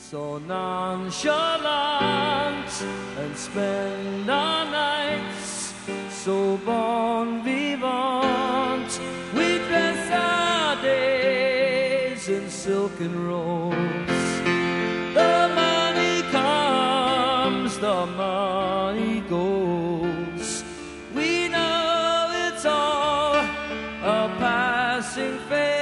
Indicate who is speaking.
Speaker 1: so nonchalant and spend our nights so bon vivant. We dress our days in silken robes. The money comes, the money goes. We know it's all a passing phase.